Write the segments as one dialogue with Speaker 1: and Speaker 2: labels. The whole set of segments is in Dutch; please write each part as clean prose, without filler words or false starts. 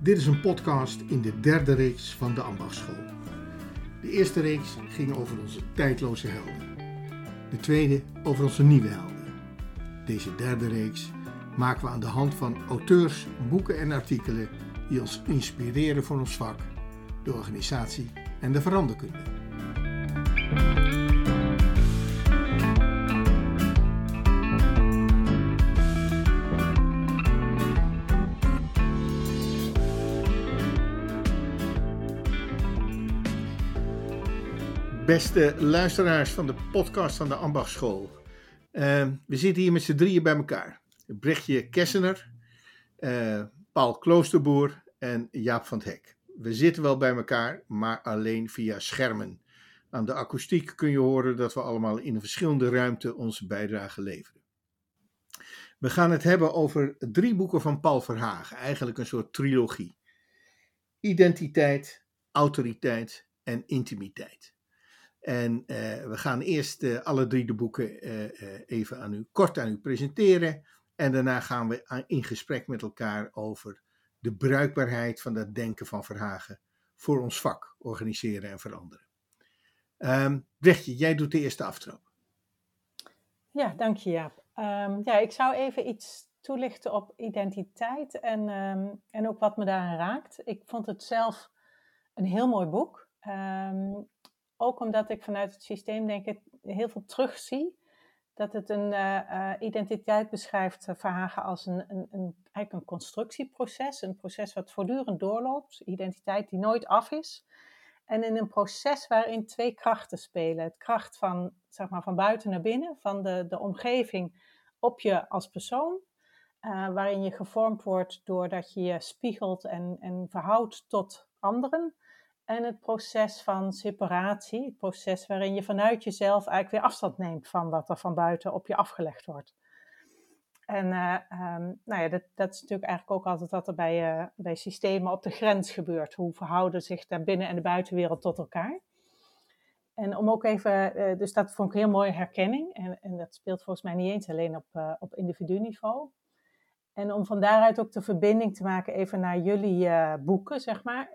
Speaker 1: Dit is een podcast in de derde reeks van de Ambachtschool. De eerste reeks ging over onze tijdloze helden. De tweede over onze nieuwe helden. Deze derde reeks maken we aan de hand van auteurs, boeken en artikelen die ons inspireren voor ons vak, de organisatie en de veranderkunde. Beste luisteraars van de podcast van de Ambachtschool. We zitten hier met z'n drieën bij elkaar. Brechtje Kessener, Paul Kloosterboer en Jaap van 't Hek. We zitten wel bij elkaar, maar alleen via schermen. Aan de akoestiek kun je horen dat we allemaal in een verschillende ruimte onze bijdrage leveren. We gaan het hebben over 3 boeken van Paul Verhagen, eigenlijk een soort trilogie. Identiteit, autoriteit en intimiteit. En we gaan eerst alle 3 de boeken even kort aan u presenteren. En daarna gaan we in gesprek met elkaar over de bruikbaarheid van dat denken van Verhagen voor ons vak, organiseren en veranderen. Brechtje, jij doet de eerste aftrap.
Speaker 2: Ja, dank je Jaap. Ik zou even iets toelichten op identiteit en ook wat me daarin raakt. Ik vond het zelf een heel mooi boek. Ook omdat ik vanuit het systeem denk ik heel veel terugzie. Dat het een identiteit beschrijft, Verhagen, als eigenlijk een constructieproces. Een proces wat voortdurend doorloopt. Identiteit die nooit af is. En in een proces waarin 2 krachten spelen. Het kracht van, zeg maar, van buiten naar binnen. Van de omgeving op je als persoon. Waarin je gevormd wordt doordat je je spiegelt en verhoudt tot anderen. En het proces van separatie, het proces waarin je vanuit jezelf eigenlijk weer afstand neemt van wat er van buiten op je afgelegd wordt. En dat is natuurlijk eigenlijk ook altijd wat er bij systemen op de grens gebeurt. Hoe verhouden zich de binnen- en de buitenwereld tot elkaar? En om ook even, dus dat vond ik een heel mooie herkenning. En dat speelt volgens mij niet eens alleen op individu-niveau. En om van daaruit ook de verbinding te maken even naar jullie boeken, zeg maar.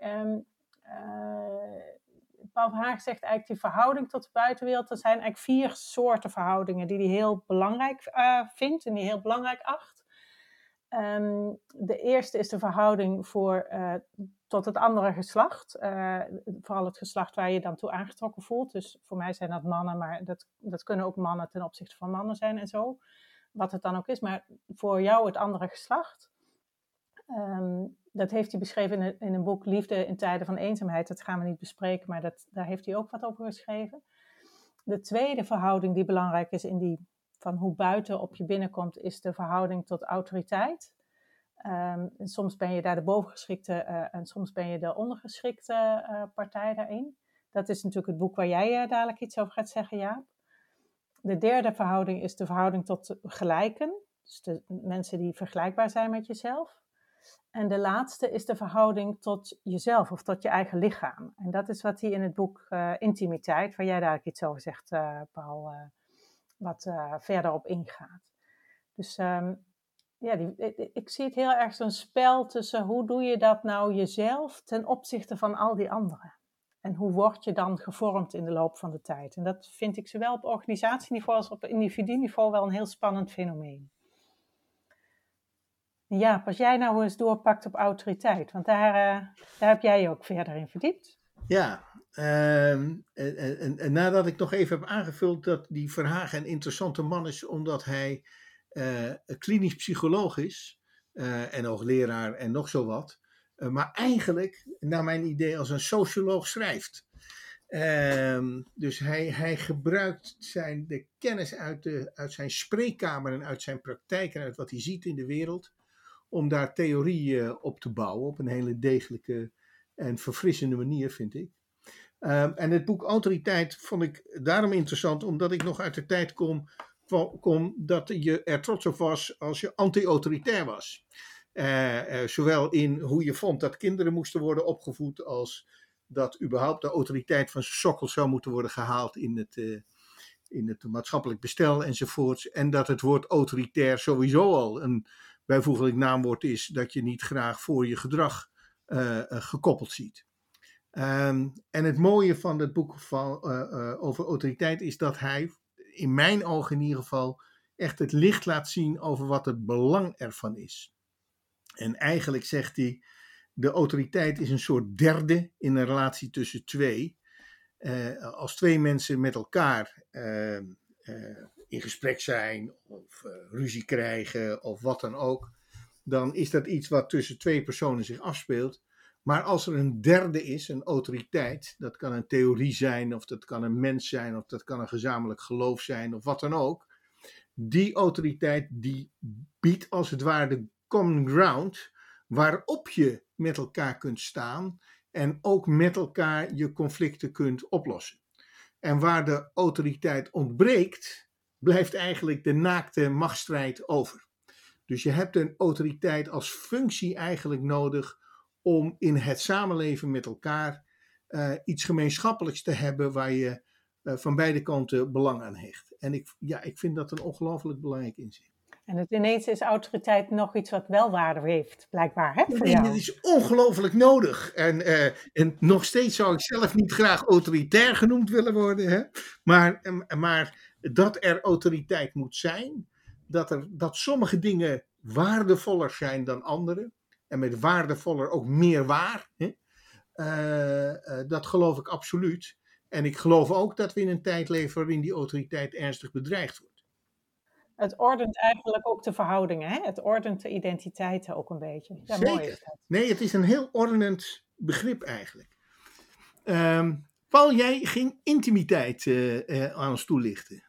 Speaker 2: Paul Verhagen zegt eigenlijk die verhouding tot de buitenwereld. Er zijn eigenlijk 4 soorten verhoudingen die hij heel belangrijk vindt en die heel belangrijk acht. De eerste is de verhouding tot het andere geslacht. Vooral het geslacht waar je dan toe aangetrokken voelt. Dus voor mij zijn dat mannen, maar dat kunnen ook mannen ten opzichte van mannen zijn en zo. Wat het dan ook is, maar voor jou het andere geslacht. Dat heeft hij beschreven in een boek Liefde in tijden van eenzaamheid. Dat gaan we niet bespreken, maar daar heeft hij ook wat over geschreven. De tweede verhouding die belangrijk is van hoe buiten op je binnenkomt, is de verhouding tot autoriteit. En soms ben je daar de bovengeschikte en soms ben je de ondergeschikte partij daarin. Dat is natuurlijk het boek waar jij dadelijk iets over gaat zeggen, Jaap. De derde verhouding is de verhouding tot gelijken. Dus de mensen die vergelijkbaar zijn met jezelf. En de laatste is de verhouding tot jezelf of tot je eigen lichaam. En dat is wat hij in het boek Intimiteit, waar jij daar iets over zegt, Paul, wat verder op ingaat. Dus ik zie het heel erg zo'n spel tussen hoe doe je dat nou jezelf ten opzichte van al die anderen. En hoe word je dan gevormd in de loop van de tijd. En dat vind ik zowel op organisatieniveau als op individu-niveau wel een heel spannend fenomeen. Ja, als jij nou eens doorpakt op autoriteit, want daar heb jij je ook verder in verdiept.
Speaker 1: Ja, en nadat ik nog even heb aangevuld dat die Verhagen een interessante man is, omdat hij klinisch psycholoog is en hoogleraar en nog zo wat, maar eigenlijk, naar mijn idee, als een socioloog schrijft. Dus hij gebruikt de kennis uit zijn spreekkamer en uit zijn praktijk en uit wat hij ziet in de wereld, om daar theorie op te bouwen op een hele degelijke en verfrissende manier, vind ik. En het boek Autoriteit vond ik daarom interessant, omdat ik nog uit de tijd kom dat je er trots op was als je anti-autoritair was. Zowel in hoe je vond dat kinderen moesten worden opgevoed, als dat überhaupt de autoriteit van sokkel zou moeten worden gehaald in het maatschappelijk bestel enzovoorts. En dat het woord autoritair sowieso al een bijvoeglijk naamwoord is, dat je niet graag voor je gedrag gekoppeld ziet. En het mooie van het boek over autoriteit is dat hij, in mijn ogen in ieder geval, echt het licht laat zien over wat het belang ervan is. En eigenlijk zegt hij, de autoriteit is een soort derde in een relatie tussen twee. Als twee mensen met elkaar in gesprek zijn of ruzie krijgen of wat dan ook, dan is dat iets wat tussen twee personen zich afspeelt. Maar als er een derde is, een autoriteit, dat kan een theorie zijn of dat kan een mens zijn of dat kan een gezamenlijk geloof zijn of wat dan ook. Die autoriteit die biedt als het ware de common ground waarop je met elkaar kunt staan en ook met elkaar je conflicten kunt oplossen. En waar de autoriteit ontbreekt, blijft eigenlijk de naakte machtsstrijd over. Dus je hebt een autoriteit als functie eigenlijk nodig om in het samenleven met elkaar iets gemeenschappelijks te hebben waar je van beide kanten belang aan hecht. En ik vind dat een ongelooflijk belangrijk inzicht.
Speaker 2: En ineens is autoriteit nog iets wat wel waarde heeft, blijkbaar, hè, voor jou.
Speaker 1: Het is ongelooflijk nodig. En nog steeds zou ik zelf niet graag autoritair genoemd willen worden. Hè? Maar dat er autoriteit moet zijn, dat sommige dingen waardevoller zijn dan andere. En met waardevoller ook meer waar. Hè? Dat geloof ik absoluut. En ik geloof ook dat we in een tijd leven waarin die autoriteit ernstig bedreigd wordt.
Speaker 2: Het ordent eigenlijk ook de verhoudingen, hè? Het ordent de identiteiten ook een beetje. Ja,
Speaker 1: zeker.
Speaker 2: Mooi is dat.
Speaker 1: Nee, het is een heel ordenend begrip eigenlijk. Paul, jij ging intimiteit aan ons toelichten.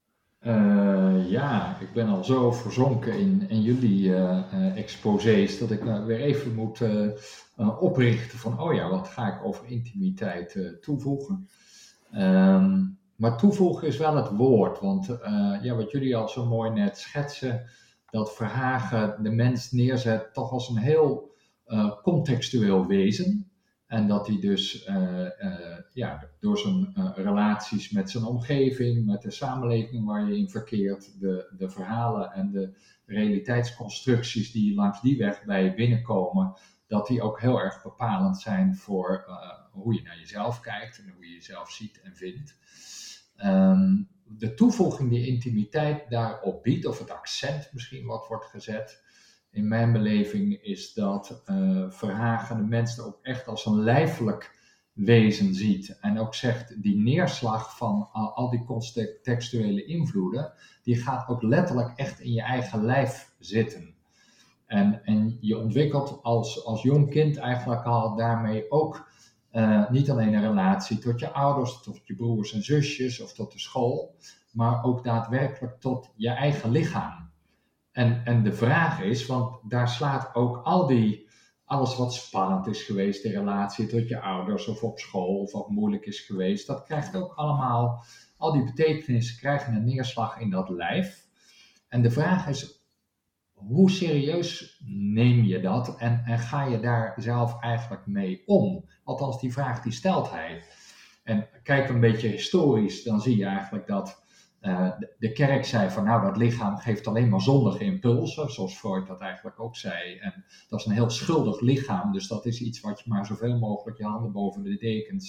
Speaker 3: Ja, ik ben al zo verzonken in jullie exposés dat ik weer even moet oprichten van, wat ga ik over intimiteit toevoegen? Maar toevoegen is wel het woord, want wat jullie al zo mooi net schetsen, dat Verhagen de mens neerzet toch als een heel contextueel wezen. En dat hij dus door zijn relaties met zijn omgeving, met de samenleving waar je in verkeert, de verhalen en de realiteitsconstructies die langs die weg bij je binnenkomen, dat die ook heel erg bepalend zijn voor hoe je naar jezelf kijkt en hoe je jezelf ziet en vindt. De toevoeging die intimiteit daarop biedt, of het accent misschien wat wordt gezet, in mijn beleving is dat Verhagen de mens ook echt als een lijfelijk wezen ziet. En ook zegt, die neerslag van al die contextuele invloeden, die gaat ook letterlijk echt in je eigen lijf zitten. En je ontwikkelt als jong kind eigenlijk al daarmee ook niet alleen een relatie tot je ouders, tot je broers en zusjes of tot de school, maar ook daadwerkelijk tot je eigen lichaam. En de vraag is, want daar slaat ook alles wat spannend is geweest, de relatie tot je ouders of op school of wat moeilijk is geweest, dat krijgt ook allemaal, al die betekenissen krijgen een neerslag in dat lijf. En de vraag is, hoe serieus neem je dat en ga je daar zelf eigenlijk mee om? Althans, die vraag die stelt hij. En kijk een beetje historisch, dan zie je eigenlijk dat de kerk zei van dat lichaam geeft alleen maar zondige impulsen, zoals Freud dat eigenlijk ook zei. En dat is een heel schuldig lichaam, dus dat is iets wat je maar zoveel mogelijk je handen boven de dekens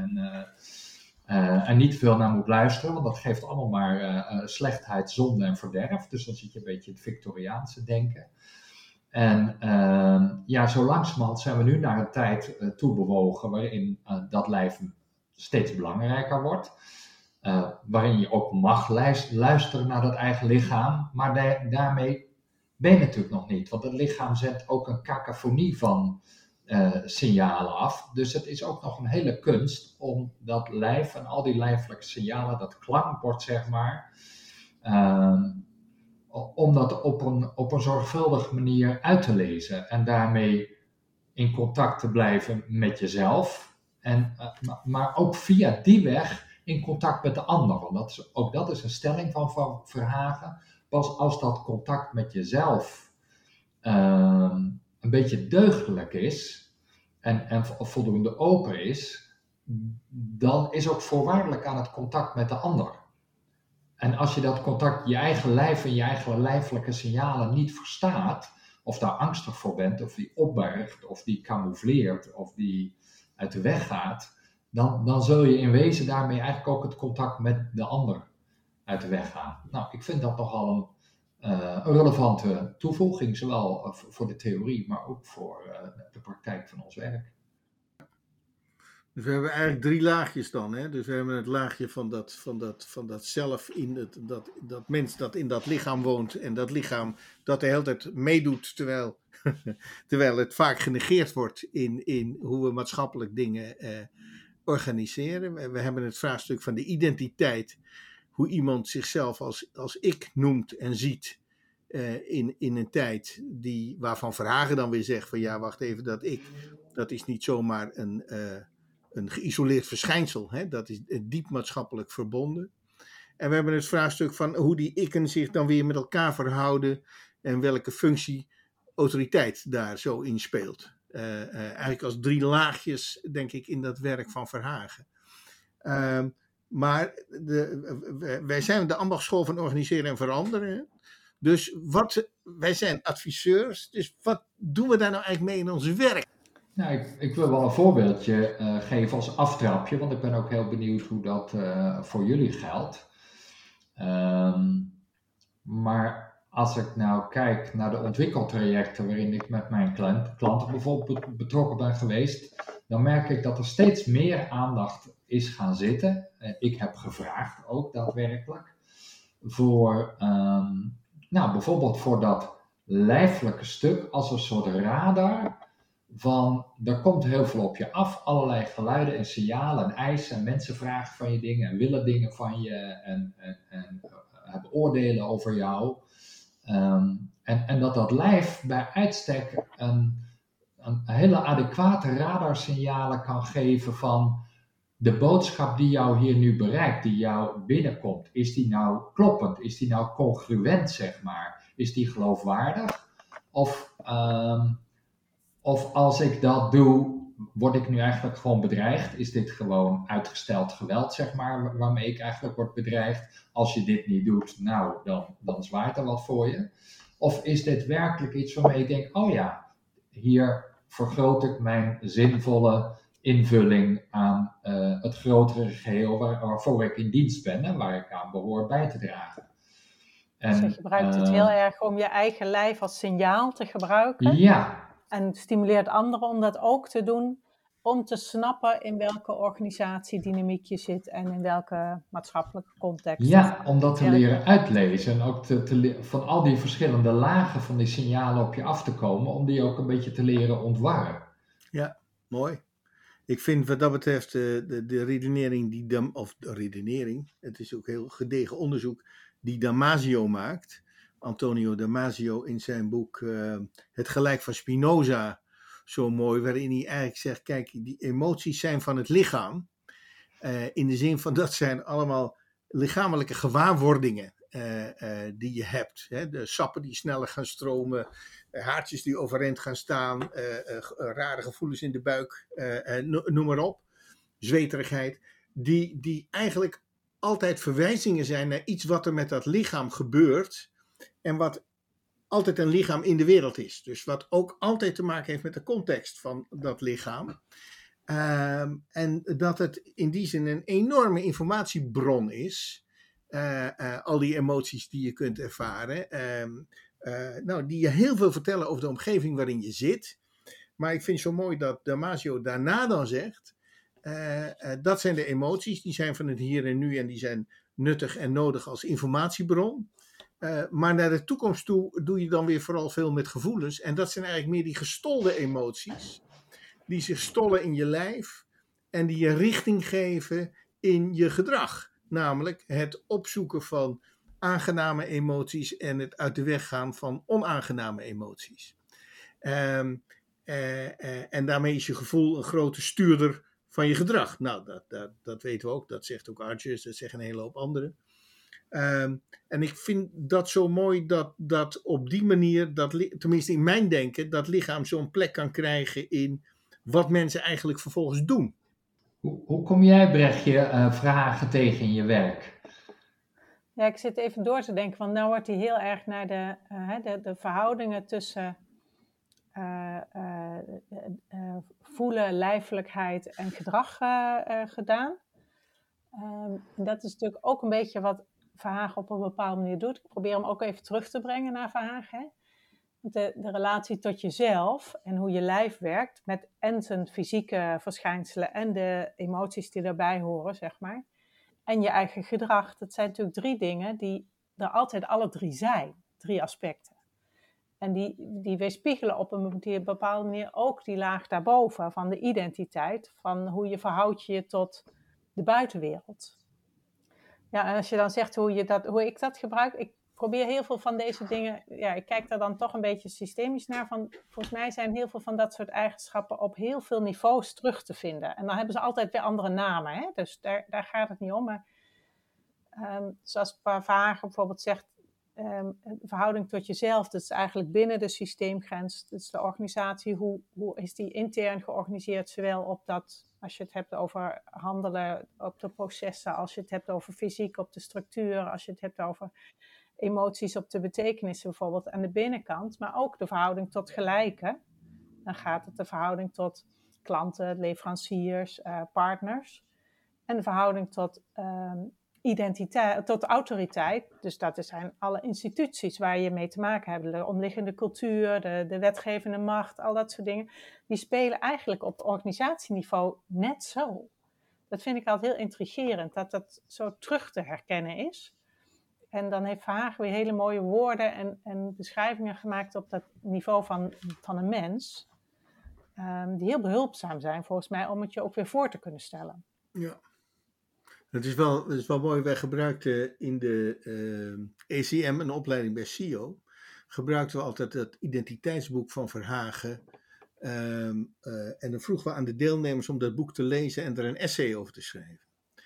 Speaker 3: en niet veel naar moet luisteren, want dat geeft allemaal maar slechtheid, zonde en verderf. Dus dan zit je een beetje het Victoriaanse denken. En zo langzamerhand zijn we nu naar een tijd toe bewogen waarin dat lijf steeds belangrijker wordt. Waarin je ook mag luisteren naar dat eigen lichaam, maar daarmee ben je natuurlijk nog niet. Want het lichaam zendt ook een cacophonie van signalen af. Dus het is ook nog een hele kunst om dat lijf en al die lijfelijke signalen, dat klankbord zeg maar, om dat op een zorgvuldige manier uit te lezen en daarmee in contact te blijven met jezelf. Maar ook via die weg in contact met de ander. Want dat is een stelling van Verhagen. Pas als dat contact met jezelf een beetje deugdelijk is en voldoende open is, dan is ook voorwaardelijk aan het contact met de ander. En als je dat contact, je eigen lijf en je eigen lijfelijke signalen niet verstaat, of daar angstig voor bent, of die opbergt, of die camoufleert, of die uit de weg gaat, dan zul je in wezen daarmee eigenlijk ook het contact met de ander uit de weg gaan. Nou, ik vind dat nogal een relevante toevoeging, zowel voor de theorie, maar ook voor de praktijk van ons werk.
Speaker 1: Dus we hebben eigenlijk 3 laagjes dan. Hè? Dus we hebben het laagje van dat zelf, dat mens dat in dat lichaam woont. En dat lichaam dat de hele tijd meedoet, terwijl het vaak genegeerd wordt in hoe we maatschappelijk dingen organiseren. We hebben het vraagstuk van de identiteit. Hoe iemand zichzelf als ik noemt en ziet in een tijd waarvan Verhagen dan weer zegt van ja, wacht even, dat is niet zomaar een geïsoleerd verschijnsel. Hè? Dat is diep maatschappelijk verbonden. En we hebben het vraagstuk van hoe die ikken zich dan weer met elkaar verhouden en welke functie autoriteit daar zo in speelt. Eigenlijk als 3 laagjes, denk ik, in dat werk van Verhagen. Maar wij zijn de ambachtschool van organiseren en veranderen. Dus wij zijn adviseurs. Dus wat doen we daar nou eigenlijk mee in ons werk?
Speaker 3: Nou, ik wil wel een voorbeeldje geven als aftrapje, want ik ben ook heel benieuwd hoe dat voor jullie geldt. Maar als ik nou kijk naar de ontwikkeltrajecten waarin ik met mijn klanten bijvoorbeeld betrokken ben geweest, dan merk ik dat er steeds meer aandacht is gaan zitten. Ik heb gevraagd ook daadwerkelijk voor, bijvoorbeeld voor dat lijfelijke stuk als een soort radar van, er komt heel veel op je af, allerlei geluiden en signalen en eisen en mensen vragen van je dingen en willen dingen van je en hebben oordelen over jou. En dat lijf bij uitstek een hele adequate radarsignalen kan geven van de boodschap die jou hier nu bereikt, die jou binnenkomt. Is die nou kloppend? Is die nou congruent, zeg maar? Is die geloofwaardig? Of als ik dat doe, word ik nu eigenlijk gewoon bedreigd? Is dit gewoon uitgesteld geweld, zeg maar, waarmee ik eigenlijk word bedreigd? Als je dit niet doet, nou, dan zwaait er wat voor je. Of is dit werkelijk iets waarmee ik denk, oh ja, hier vergroot ik mijn zinvolle invulling aan het grotere geheel waarvoor ik in dienst ben en waar ik aan behoor bij te dragen.
Speaker 2: Dus je gebruikt het heel erg om je eigen lijf als signaal te gebruiken.
Speaker 3: Ja.
Speaker 2: En stimuleert anderen om dat ook te doen, om te snappen in welke organisatiedynamiek je zit en in welke maatschappelijke context.
Speaker 3: Ja, om dat te leren uitlezen en ook van al die verschillende lagen van die signalen op je af te komen, om die ook een beetje te leren ontwarren.
Speaker 1: Ja, mooi. Ik vind wat dat betreft de redenering, het is ook heel gedegen onderzoek, die Damasio maakt, Antonio Damasio in zijn boek Het Gelijk van Spinoza, zo mooi, waarin hij eigenlijk zegt, kijk, die emoties zijn van het lichaam, in de zin van dat zijn allemaal lichamelijke gewaarwordingen die je hebt. Hè? De sappen die sneller gaan stromen, haartjes die overeind gaan staan, rare gevoelens in de buik, noem maar op, zweterigheid, die eigenlijk altijd verwijzingen zijn naar iets wat er met dat lichaam gebeurt en wat altijd een lichaam in de wereld is. Dus wat ook altijd te maken heeft met de context van dat lichaam. En dat het in die zin een enorme informatiebron is. Al die emoties die je kunt ervaren. Die je heel veel vertellen over de omgeving waarin je zit. Maar ik vind het zo mooi dat Damasio daarna dan zegt, dat zijn de emoties, die zijn van het hier en nu en die zijn nuttig en nodig als informatiebron. Maar naar de toekomst toe doe je dan weer vooral veel met gevoelens. En dat zijn eigenlijk meer die gestolde emoties. Die zich stollen in je lijf. En die je richting geven in je gedrag. Namelijk het opzoeken van aangename emoties. En het uit de weg gaan van onaangename emoties. En daarmee is je gevoel een grote stuurder van je gedrag. Nou, dat weten we ook. Dat zegt ook Arches. Dat zeggen een hele hoop anderen. En ik vind dat zo mooi dat op die manier, tenminste in mijn denken, dat lichaam zo'n plek kan krijgen in wat mensen eigenlijk vervolgens doen.
Speaker 3: Hoe kom jij, Brechtje, vragen tegen in je werk?
Speaker 2: Ja, ik zit even door te denken, want nou wordt hij heel erg naar de verhoudingen tussen voelen, lijfelijkheid en gedrag gedaan. Dat is natuurlijk ook een beetje wat Verhagen op een bepaalde manier doet. Ik probeer hem ook even terug te brengen naar Verhagen. Hè? De relatie tot jezelf en hoe je lijf werkt met en zijn fysieke verschijnselen en de emoties die daarbij horen, zeg maar. En je eigen gedrag, dat zijn natuurlijk 3 dingen die er altijd alle 3 zijn. 3 aspecten. En die weerspiegelen op een bepaalde manier ook die laag daarboven van de identiteit, van hoe je verhoudt je tot de buitenwereld. Ja, en als je dan zegt hoe ik dat gebruik, ik probeer heel veel van deze dingen, ik kijk daar dan toch een beetje systemisch naar. Volgens mij zijn heel veel van dat soort eigenschappen op heel veel niveaus terug te vinden. En dan hebben ze altijd weer andere namen, hè? Dus daar gaat het niet om. Maar zoals Verhagen bijvoorbeeld zegt, verhouding tot jezelf, dat is eigenlijk binnen de systeemgrens, dat is de organisatie, hoe is die intern georganiseerd, zowel op dat, als je het hebt over handelen, op de processen, als je het hebt over fysiek, op de structuur, als je het hebt over emoties, op de betekenissen bijvoorbeeld aan de binnenkant, maar ook de verhouding tot gelijken. Dan gaat het de verhouding tot klanten, leveranciers, partners en de verhouding tot identiteit, tot autoriteit, dus dat zijn alle instituties waar je mee te maken hebt, de omliggende cultuur, de wetgevende macht, al dat soort dingen, die spelen eigenlijk op organisatieniveau net zo. Dat vind ik altijd heel intrigerend, dat dat zo terug te herkennen is. En dan heeft Verhagen weer hele mooie woorden en beschrijvingen gemaakt op dat niveau van een mens, die heel behulpzaam zijn volgens mij om het je ook weer voor te kunnen stellen.
Speaker 1: Ja. Het is wel mooi, wij gebruikten in de ECM, een opleiding bij CEO, gebruikten we altijd het identiteitsboek van Verhagen. En dan vroegen we aan de deelnemers om dat boek te lezen en er een essay over te schrijven.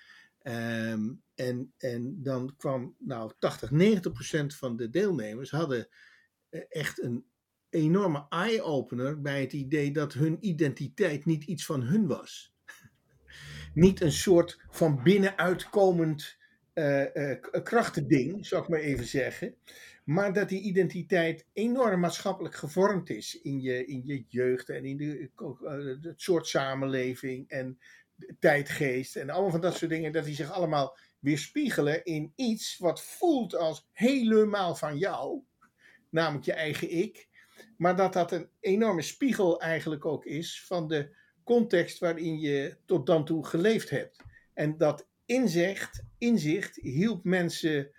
Speaker 1: En dan kwam 80-90% van de deelnemers hadden echt een enorme eye-opener bij het idee dat hun identiteit niet iets van hun was. Niet een soort van binnenuit komend krachtending, zou ik maar even zeggen. Maar dat die identiteit enorm maatschappelijk gevormd is in je jeugd en in het soort samenleving en de tijdgeest en allemaal van dat soort dingen. Dat die zich allemaal weerspiegelen in iets wat voelt als helemaal van jou, namelijk je eigen ik. Maar dat een enorme spiegel eigenlijk ook is van de context waarin je tot dan toe geleefd hebt. En dat inzicht hielp mensen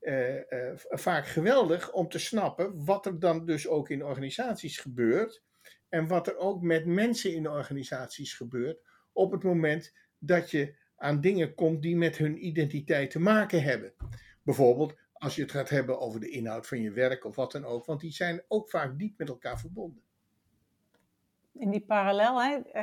Speaker 1: vaak geweldig om te snappen wat er dan dus ook in organisaties gebeurt en wat er ook met mensen in organisaties gebeurt op het moment dat je aan dingen komt die met hun identiteit te maken hebben. Bijvoorbeeld als je het gaat hebben over de inhoud van je werk of wat dan ook, want die zijn ook vaak diep met elkaar verbonden.
Speaker 2: In die parallel,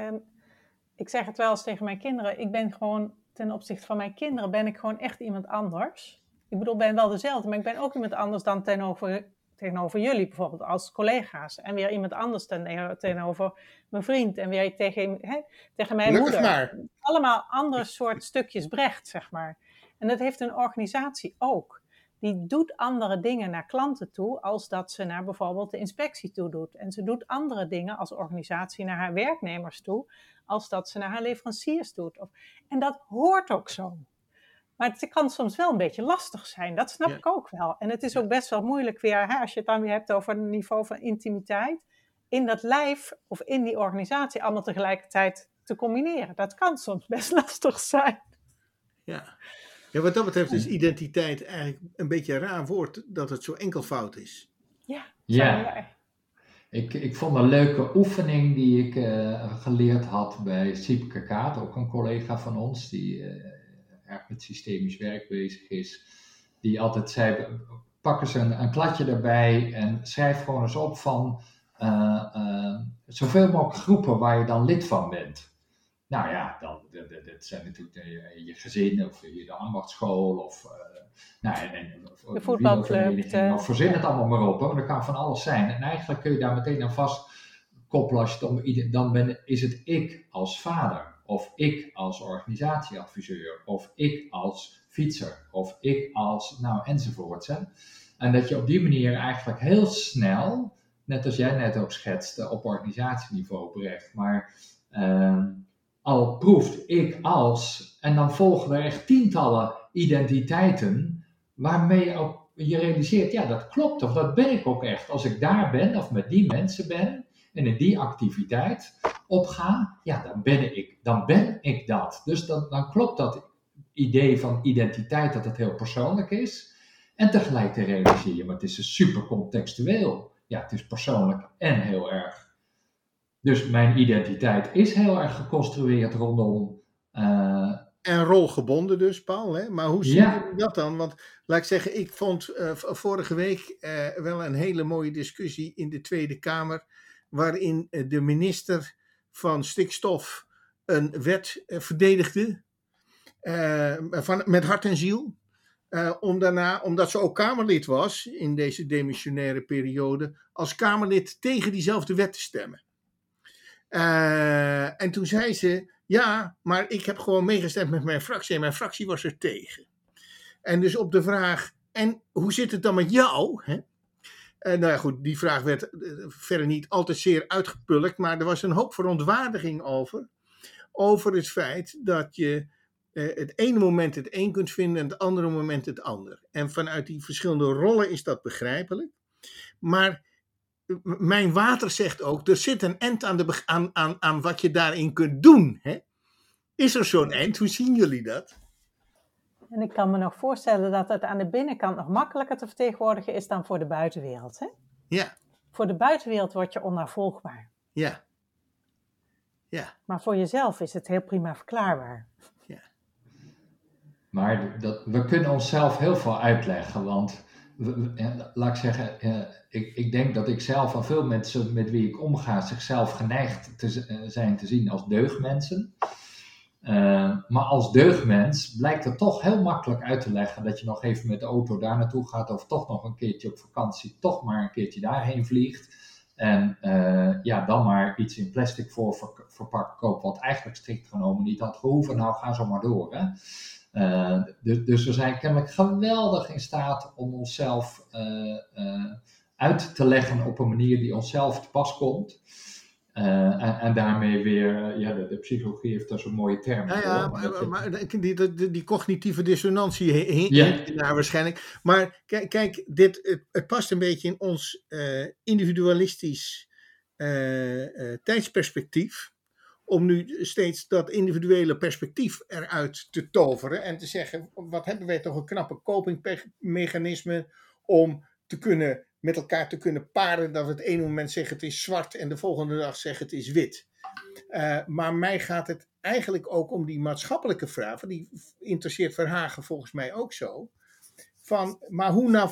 Speaker 2: ik zeg het wel eens tegen mijn kinderen, ik ben gewoon ten opzichte van mijn kinderen ben ik gewoon echt iemand anders. Ik bedoel, ik ben wel dezelfde, maar ik ben ook iemand anders dan tegenover jullie bijvoorbeeld als collega's. En weer iemand anders tegenover mijn vriend en weer tegen mijn moeder.
Speaker 1: Maar.
Speaker 2: Allemaal andere soort stukjes Brecht, zeg maar. En dat heeft een organisatie ook. Die doet andere dingen naar klanten toe als dat ze naar bijvoorbeeld de inspectie toe doet. En ze doet andere dingen als organisatie naar haar werknemers toe als dat ze naar haar leveranciers doet. En dat hoort ook zo. Maar het kan soms wel een beetje lastig zijn, dat snap ik ook wel. En het is ook best wel moeilijk weer, als je het dan weer hebt over een niveau van intimiteit, in dat lijf of in die organisatie allemaal tegelijkertijd te combineren. Dat kan soms best lastig zijn.
Speaker 1: Ja, wat dat betreft is identiteit eigenlijk een beetje een raar woord dat het zo enkelvoud is.
Speaker 3: Ja. Ik vond een leuke oefening die ik geleerd had bij Siepke Kaat, ook een collega van ons die erg met systemisch werk bezig is. Die altijd zei, pak eens een kladje erbij en schrijf gewoon eens op van zoveel mogelijk groepen waar je dan lid van bent. Nou ja, dat zijn natuurlijk je gezin of de ambachtschool of
Speaker 2: de voetbalclub.
Speaker 3: Of verzin het allemaal maar op, want dat kan van alles zijn. En eigenlijk kun je daar meteen aan vastkoppelen als je het dan is het ik als vader, of ik als organisatieadviseur, of ik als fietser, of ik als, enzovoorts. Hè? En dat je op die manier eigenlijk heel snel net als jij net ook schetste, op organisatieniveau, Brecht. Maar al proeft ik als, en dan volgen er echt tientallen identiteiten, waarmee je realiseert, ja, dat klopt, of dat ben ik ook echt. Als ik daar ben, of met die mensen ben, en in die activiteit opga, ja, dan ben ik dat. Dus dan klopt dat idee van identiteit, dat het heel persoonlijk is. En tegelijk te realiseren, maar het is dus super contextueel. Ja, het is persoonlijk en heel erg. Dus mijn identiteit is heel erg geconstrueerd rondom.
Speaker 1: En rolgebonden dus, Paul. Hè? Maar hoe zien jullie dat dan? Want laat ik zeggen, ik vond vorige week wel een hele mooie discussie in de Tweede Kamer, waarin de minister van Stikstof een wet verdedigde, met hart en ziel. Om daarna, omdat ze ook Kamerlid was in deze demissionaire periode, als Kamerlid tegen diezelfde wet te stemmen. En toen zei ze, ja, maar ik heb gewoon meegestemd met mijn fractie en mijn fractie was er tegen. En dus op de vraag, en hoe zit het dan met jou? Hè? Nou ja, goed, die vraag werd verder niet altijd zeer uitgepulkt, maar er was een hoop verontwaardiging over het feit dat je het ene moment het een kunt vinden en het andere moment het ander. En vanuit die verschillende rollen is dat begrijpelijk. Maar mijn water zegt ook, er zit een eind aan wat je daarin kunt doen. Hè? Is er zo'n eind? Hoe zien jullie dat?
Speaker 2: En ik kan me nog voorstellen dat het aan de binnenkant nog makkelijker te vertegenwoordigen is dan voor de buitenwereld. Hè?
Speaker 1: Ja.
Speaker 2: Voor de buitenwereld word je onnavolgbaar.
Speaker 1: Ja. Ja.
Speaker 2: Maar voor jezelf is het heel prima verklaarbaar.
Speaker 1: Ja.
Speaker 3: Maar we kunnen onszelf heel veel uitleggen, want laat ik zeggen, ik denk dat ik zelf en veel mensen met wie ik omga zichzelf geneigd zijn te zien als deugdmensen. Maar als deugdmens blijkt het toch heel makkelijk uit te leggen dat je nog even met de auto daar naartoe gaat of toch nog een keertje op vakantie, toch maar een keertje daarheen vliegt. En dan maar iets in plastic verpakt koopt wat eigenlijk strikt genomen niet had gehoeven. Nou, ga zo maar door. Hè? Dus we zijn kennelijk geweldig in staat om onszelf uit te leggen op een manier die onszelf te pas komt. En daarmee weer, de psychologie heeft daar zo'n mooie term voor.
Speaker 1: Ja, maar die cognitieve dissonantie heen daar waarschijnlijk. Maar kijk, het past een beetje in ons individualistisch tijdsperspectief. Om nu steeds dat individuele perspectief eruit te toveren. En te zeggen, wat hebben wij toch een knappe copingmechanisme om met elkaar te kunnen paren. Dat we het ene moment zeggen het is zwart en de volgende dag zeggen het is wit. Maar mij gaat het eigenlijk ook om die maatschappelijke vraag. Die interesseert Verhagen volgens mij ook zo. Maar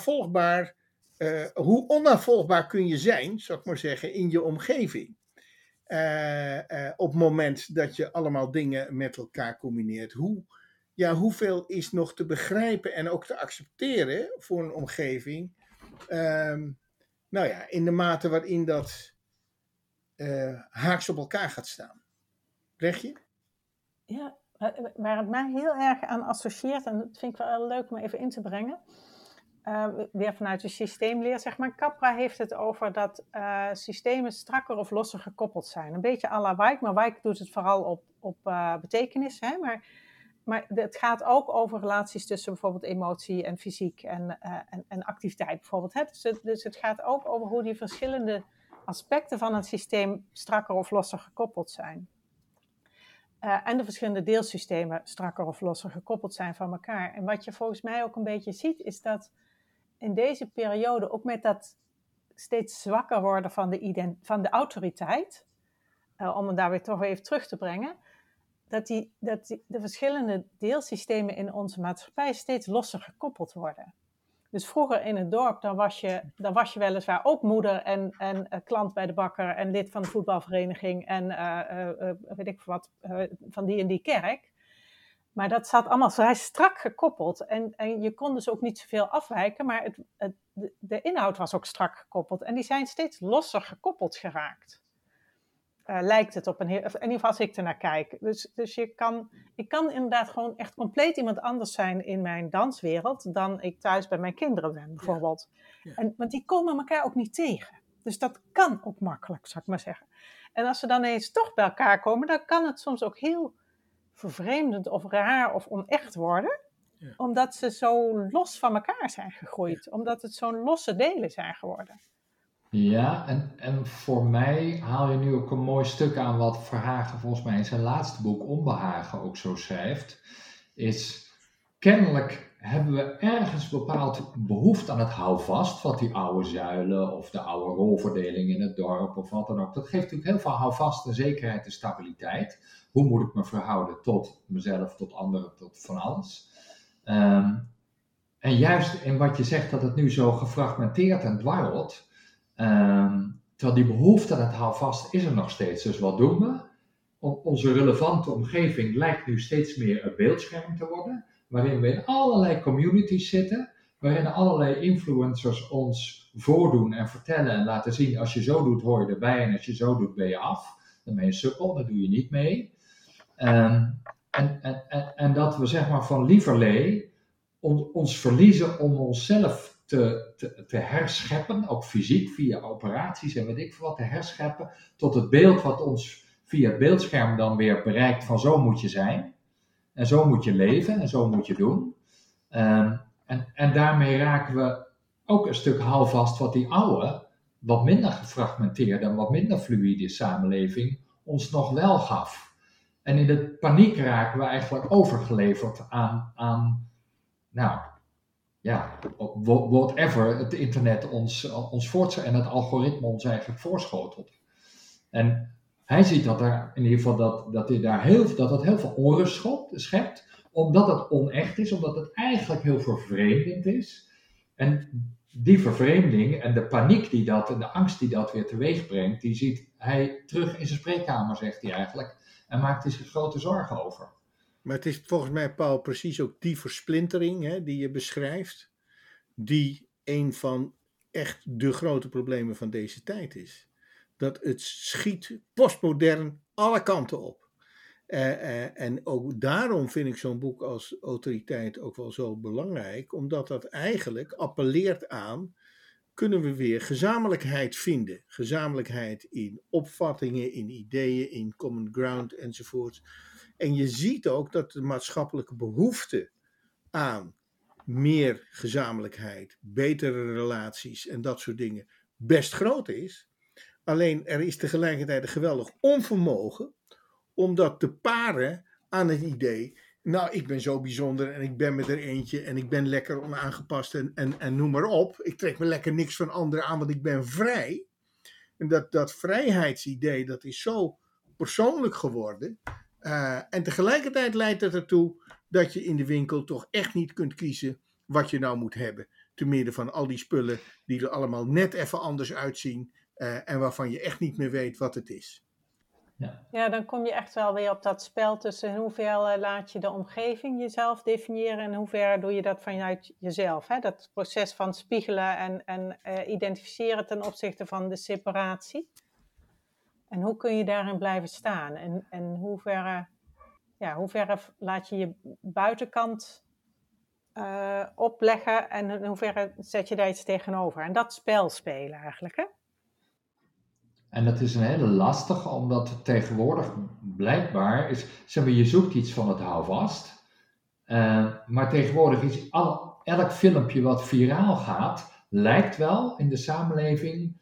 Speaker 1: hoe onnavolgbaar kun je zijn, zou ik maar zeggen, in je omgeving. Op het moment dat je allemaal dingen met elkaar combineert. Hoeveel is nog te begrijpen en ook te accepteren voor een omgeving. In de mate waarin dat haaks op elkaar gaat staan. Brechtje?
Speaker 2: Ja, waar het mij heel erg aan associeert, en dat vind ik wel heel leuk om even in te brengen, weer vanuit de systeemleer, zeg maar. Capra heeft het over dat systemen strakker of losser gekoppeld zijn. Een beetje à la Weick, maar Weick doet het vooral op betekenis. Hè? Maar het gaat ook over relaties tussen bijvoorbeeld emotie en fysiek en activiteit bijvoorbeeld. Hè? Dus het gaat ook over hoe die verschillende aspecten van het systeem strakker of losser gekoppeld zijn. En de verschillende deelsystemen strakker of losser gekoppeld zijn van elkaar. En wat je volgens mij ook een beetje ziet, is dat in deze periode, ook met dat steeds zwakker worden van de autoriteit, om het daar weer toch even terug te brengen, dat de verschillende deelsystemen in onze maatschappij steeds losser gekoppeld worden. Dus vroeger in het dorp, dan was je weliswaar ook moeder en klant bij de bakker en lid van de voetbalvereniging en weet ik wat, van die en die kerk. Maar dat zat allemaal vrij strak gekoppeld en je kon dus ook niet zoveel afwijken, maar de inhoud was ook strak gekoppeld. En die zijn steeds losser gekoppeld geraakt. Lijkt het op in ieder geval als ik ernaar kijk. Dus ik kan inderdaad gewoon echt compleet iemand anders zijn in mijn danswereld dan ik thuis bij mijn kinderen ben, bijvoorbeeld. Ja. Want die komen elkaar ook niet tegen. Dus dat kan ook makkelijk, zou ik maar zeggen. En als ze dan eens toch bij elkaar komen, dan kan het soms ook heel vervreemdend of raar of onecht worden. Ja. Omdat ze zo los van elkaar zijn gegroeid. Omdat het zo'n losse delen zijn geworden.
Speaker 3: Ja, en voor mij haal je nu ook een mooi stuk aan wat Verhagen volgens mij in zijn laatste boek Onbehagen ook zo schrijft. Is kennelijk hebben we ergens bepaald behoefte aan het houvast, wat die oude zuilen of de oude rolverdeling in het dorp of wat dan ook. Dat geeft natuurlijk heel veel houvast en zekerheid en stabiliteit. Hoe moet ik me verhouden tot mezelf, tot anderen, tot van alles. En juist in wat je zegt dat het nu zo gefragmenteerd en dwarrelt, terwijl die behoefte aan het houvast is er nog steeds. Dus wat doen we? Onze relevante omgeving lijkt nu steeds meer een beeldscherm te worden, waarin we in allerlei communities zitten, waarin allerlei influencers ons voordoen en vertellen en laten zien, als je zo doet hoor je erbij en als je zo doet ben je af. Dan ben je sukkel, dan doe je niet mee. En dat we zeg maar van lieverlee ons verliezen om onszelf te herscheppen, ook fysiek via operaties en weet ik veel wat, te herscheppen tot het beeld wat ons via het beeldscherm dan weer bereikt van zo moet je zijn en zo moet je leven en zo moet je doen. En daarmee raken we ook een stuk houvast wat die oude, wat minder gefragmenteerde en wat minder fluïde samenleving ons nog wel gaf. En in de paniek raken we eigenlijk overgeleverd aan nou, ja, whatever het internet ons voortschot en het algoritme ons eigenlijk voorschotelt. En hij ziet dat er in ieder geval dat heel veel onrust schept, omdat het onecht is, omdat het eigenlijk heel vervreemdend is. En die vervreemding en de paniek die dat en de angst die dat weer teweeg brengt, die ziet hij terug in zijn spreekkamer, zegt hij eigenlijk, en maakt hij zich grote zorgen over.
Speaker 1: Maar het is volgens mij, Paul, precies ook die versplintering die je beschrijft, die een van echt de grote problemen van deze tijd is. Dat het schiet postmodern alle kanten op. En ook daarom vind ik zo'n boek als Autoriteit ook wel zo belangrijk, omdat dat eigenlijk appelleert aan, kunnen we weer gezamenlijkheid vinden. Gezamenlijkheid in opvattingen, in ideeën, in common ground enzovoort. En je ziet ook dat de maatschappelijke behoefte aan meer gezamenlijkheid, betere relaties en dat soort dingen best groot is. Alleen er is tegelijkertijd een geweldig onvermogen om dat te paren aan het idee, nou ik ben zo bijzonder en ik ben met er eentje en ik ben lekker onaangepast en noem maar op. Ik trek me lekker niks van anderen aan, want ik ben vrij. En dat vrijheidsidee, dat is zo persoonlijk geworden. En tegelijkertijd leidt het ertoe dat je in de winkel toch echt niet kunt kiezen wat je nou moet hebben. Te midden van al die spullen die er allemaal net even anders uitzien en waarvan je echt niet meer weet wat het is.
Speaker 2: Ja, dan kom je echt wel weer op dat spel tussen in hoeverre laat je de omgeving jezelf definiëren en in hoeverre doe je dat vanuit jezelf. Hè? Dat proces van spiegelen en identificeren ten opzichte van de separatie. En hoe kun je daarin blijven staan? En hoeverre laat je je buitenkant opleggen en in hoeverre zet je daar iets tegenover? En dat spel spelen eigenlijk, hè?
Speaker 3: En dat is een hele lastige, omdat tegenwoordig blijkbaar is, zeg maar, je zoekt iets van het houvast. Maar tegenwoordig is elk filmpje wat viraal gaat, lijkt wel in de samenleving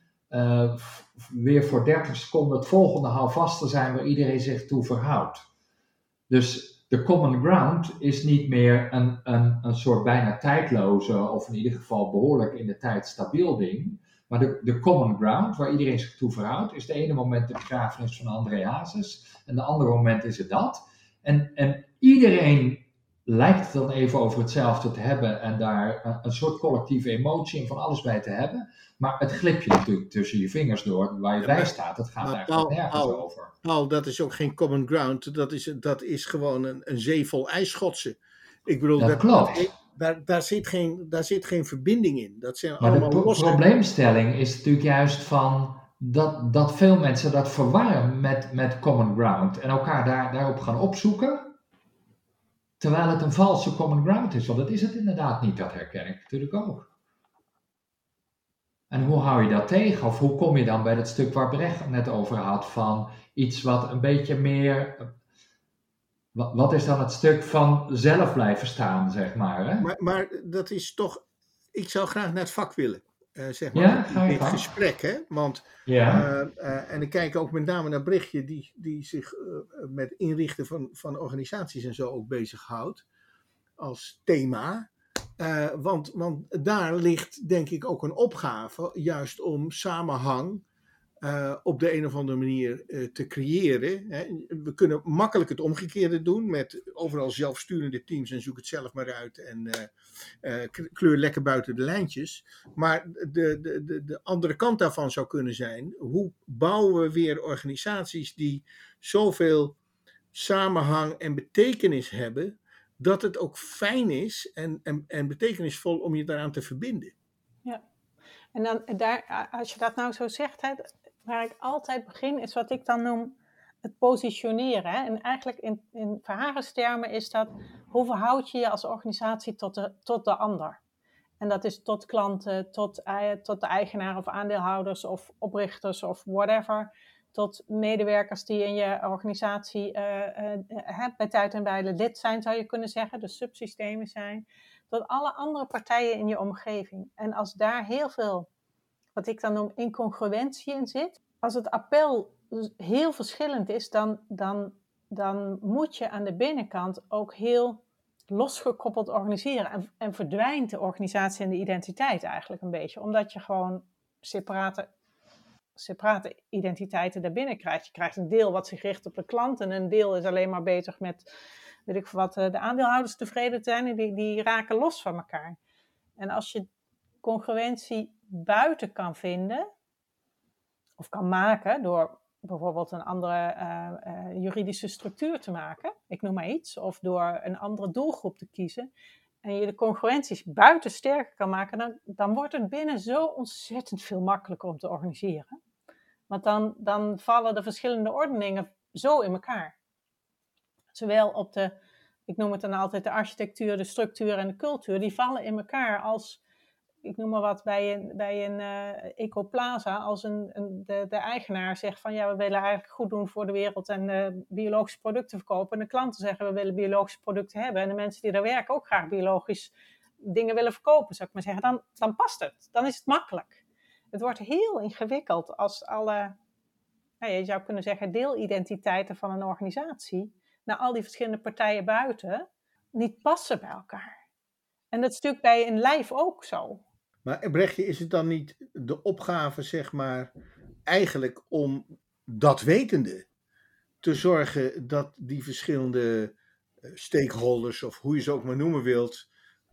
Speaker 3: weer voor 30 seconden het volgende houvast te zijn waar iedereen zich toe verhoudt. Dus de common ground is niet meer een soort bijna tijdloze, of in ieder geval behoorlijk in de tijd stabiel ding. Maar de common ground, waar iedereen zich toe verhoudt, is de ene moment de begrafenis van André Hazes en de andere moment is het dat. En iedereen lijkt het dan even over hetzelfde te hebben en daar een soort collectieve emotie en van alles bij te hebben. Maar het glipt je natuurlijk tussen je vingers door waar je bij staat. Het gaat eigenlijk nergens over.
Speaker 1: Paul, dat is ook geen common ground. Dat is gewoon een zee vol ijsschotsen. Ik bedoel,
Speaker 3: dat klopt.
Speaker 1: Daar zit geen verbinding in. Dat zijn
Speaker 3: maar
Speaker 1: allemaal
Speaker 3: de probleemstelling is natuurlijk juist van dat veel mensen dat verwarren met common ground en elkaar daarop gaan opzoeken. Terwijl het een valse common ground is, want dat is het inderdaad niet, dat herken ik natuurlijk ook. En hoe hou je dat tegen? Of hoe kom je dan bij dat stuk waar Brecht het net over had, van iets wat een beetje meer... Wat is dan het stuk van zelf blijven staan, zeg maar, hè?
Speaker 1: Maar dat is toch... Ik zou graag naar het vak willen, zeg maar,
Speaker 3: Ja,
Speaker 1: in
Speaker 3: ga je
Speaker 1: dit
Speaker 3: gang.
Speaker 1: gesprek. Hè? Want,
Speaker 3: Ja.
Speaker 1: en ik kijk ook met name naar Brechtje, die zich met inrichten van organisaties en zo ook bezighoudt, als thema. Want daar ligt denk ik ook een opgave, juist om samenhang op de een of andere manier te creëren. Hè. We kunnen makkelijk het omgekeerde doen met overal zelfsturende teams en zoek het zelf maar uit en kleur lekker buiten de lijntjes. Maar de andere kant daarvan zou kunnen zijn, hoe bouwen we weer organisaties die zoveel samenhang en betekenis hebben, dat het ook fijn is en betekenisvol om je daaraan te verbinden.
Speaker 2: Ja, en dan daar, als je dat nou zo zegt, hè, waar ik altijd begin, is wat ik dan noem het positioneren. Hè? En eigenlijk in Verhagen's termen is dat, hoe verhoud je je als organisatie tot de ander? En dat is tot klanten, tot de eigenaar of aandeelhouders of oprichters of whatever. Tot medewerkers die in je organisatie bij tijd en wijle lid zijn, zou je kunnen zeggen. Dus subsystemen zijn. Tot alle andere partijen in je omgeving. En als daar heel veel, wat ik dan noem, incongruentie in zit. Als het appel heel verschillend is, dan moet je aan de binnenkant ook heel losgekoppeld organiseren. En verdwijnt de organisatie en de identiteit eigenlijk een beetje. Omdat je gewoon separate identiteiten daarbinnen krijgt. Je krijgt een deel wat zich richt op de klant en een deel is alleen maar bezig met, weet ik wat, de aandeelhouders tevreden zijn en die raken los van elkaar. En als je congruentie buiten kan vinden of kan maken door bijvoorbeeld een andere juridische structuur te maken, ik noem maar iets, of door een andere doelgroep te kiezen, en je de congruenties buiten sterker kan maken, dan wordt het binnen zo ontzettend veel makkelijker om te organiseren. Want dan vallen de verschillende ordeningen zo in elkaar. Zowel op de, ik noem het dan altijd de architectuur, de structuur en de cultuur, die vallen in elkaar als, ik noem maar wat, bij een Ecoplaza, als de eigenaar zegt van ja, we willen eigenlijk goed doen voor de wereld en biologische producten verkopen. En de klanten zeggen we willen biologische producten hebben. En de mensen die daar werken ook graag biologisch dingen willen verkopen, zou ik maar zeggen. Dan past het. Dan is het makkelijk. Het wordt heel ingewikkeld als alle, nou, je zou kunnen zeggen, deelidentiteiten van een organisatie naar al die verschillende partijen buiten niet passen bij elkaar. En dat is natuurlijk bij een lijf ook zo.
Speaker 1: Maar Brechtje, is het dan niet de opgave, zeg maar, eigenlijk om dat wetende te zorgen dat die verschillende stakeholders, of hoe je ze ook maar noemen wilt,